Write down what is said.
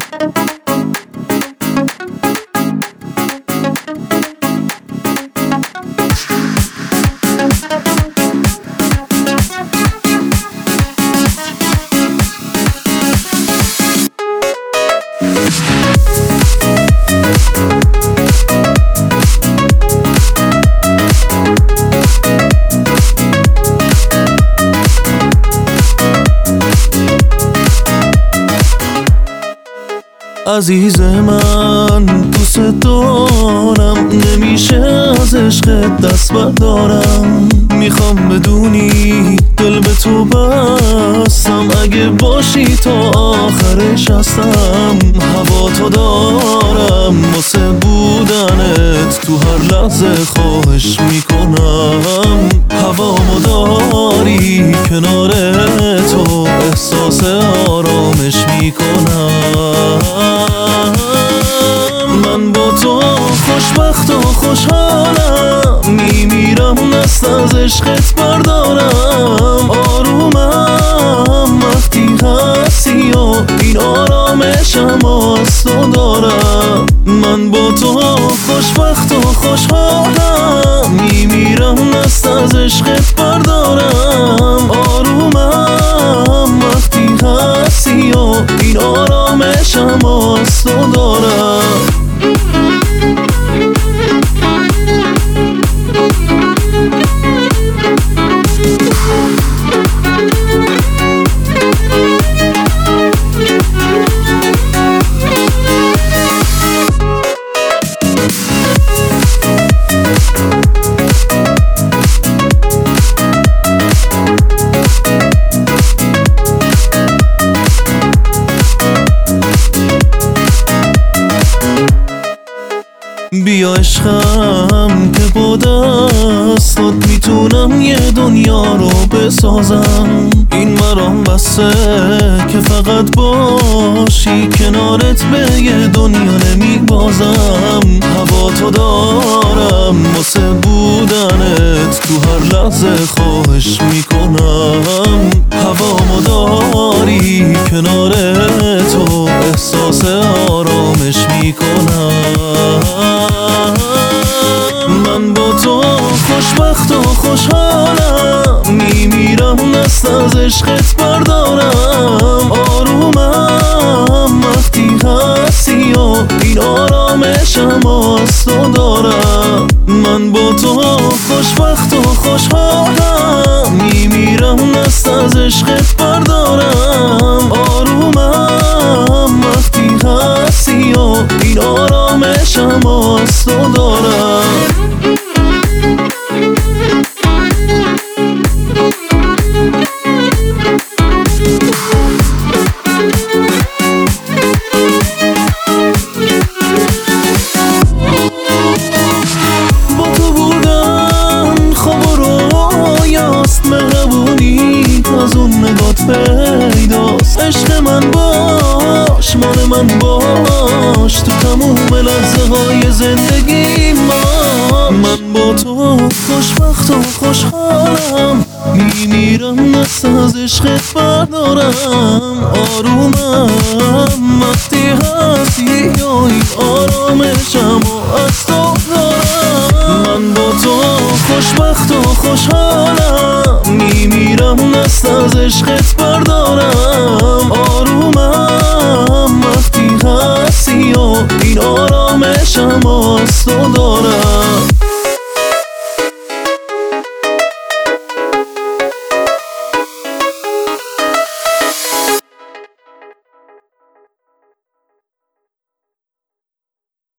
عزیز من دوست دارم، نمیشه از عشقت دست بردارم. میخوام بدونی دل به تو بستم، اگه باشی تا آخرش هستم. هوا تو دارم واسه بودنت، تو هر لحظه خواهش میکنم. هوامو داری کنار تو، احساس آرامش میکنم. من با تو خوشبخت و خوشحالم، میمیرم دست از عشقت بردارم. آرومم وقتی هستی و این آرامشم از تو دارم. من با تو خوشبخت و خوشحالم، میمیرم دست از عشقت بردارم. آرومم وقتی هستی و این آرامشم از تو دارم. بیا عشقم که با دستات میتونم یه دنیا رو بسازم. این برام بسه که فقط باشی کنارت، به یه دنیا نمیبازم. هوا تو دارم واسه بودنت، تو هر لحظه خواهش میکنم. هوامو داری کنار تو، احساس آرامش میکنم. من با تو خوشبخت و خوشحالم، میمیرم دست از عشقت بردارم. آرومم وقتی هستی و این آرامشم از تو دارم. من با تو خوشبخت و خوشحالم، میمیرم دست از عشقت بردارم. آرومم وقتی هستی و این آرامشم از تو دارم. با تو بودن خواب و رویاست، مهربونی از اون نگات پیداست. عشق من باش، مال من باش، تو تموم لحظه های زندگی من با تو خوشبخت و خوشحالم، میمیرم دست از عشقت بردارم. آرومم وقتی هستی یا این آرامشم و از تو دارم. من با تو خوشبخت و خوشحالم، میمیرم دست از عشقت بردارم. آرومم وقتی هستی و این آرامشم از تو دارم.